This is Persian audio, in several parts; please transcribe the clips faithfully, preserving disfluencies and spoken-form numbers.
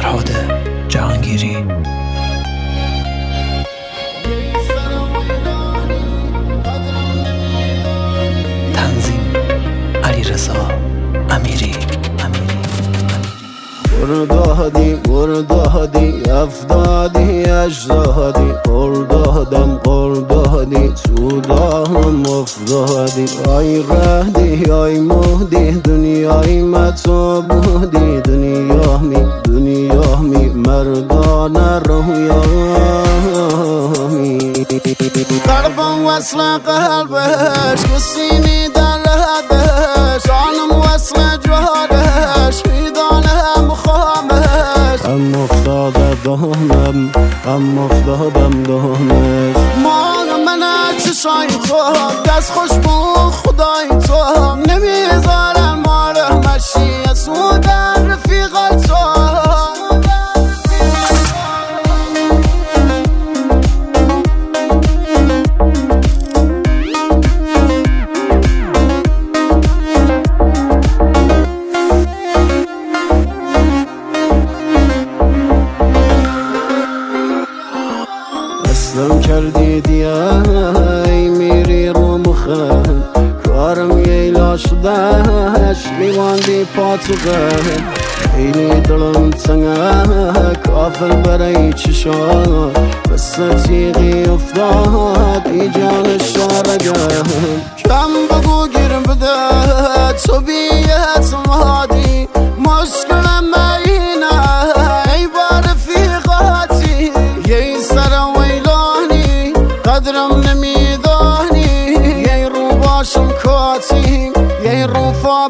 فرهاد جهانگیری. تنظیم علیرضا امیری. مردادی مردادی افتادی اجدادی قول دادم قول دادی تو دام افتادی آی ردی آی مهدی دنیای متو بودی دنیا می دنیا می مردانه رویامی قلبم وصل قلبش کسینی در لحدش جانم وصل جهادش ام افتاده دهنم ام افتادم دهنش مال من چشای تو دست خوشبو خدای تو نمیذارم مال مشی سودن رفیقای تو اسلام کردی دیای میری رو مخم کارم ییلا شدهش لیواندی پاتوغه خیلی دلم تنگه کافل برای چشان بس تیغی افتاد ای جان شارگم کم بگو گیرم بده تو بیت مادی مشکلم اینه ای با رفیقاتی یه سرم قدرم نمیدانی یه رو باشم کاتی یه رو فا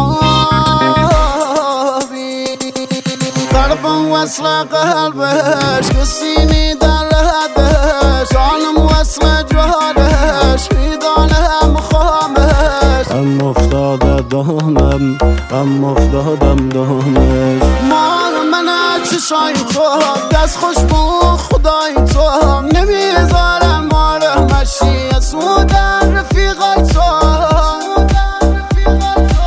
بفابی قلبم وصل قلبش کسینی در لحدش جانم وصل جهادش میدانم خوابش ام افتاده دهنم ام افتادم دهنش مال من چشای تو دست خوشبو خدای تو نمیذارم مال مشی سودن رفیقای تو.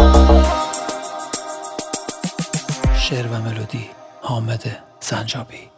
شعر و ملودی حامد سنجابی.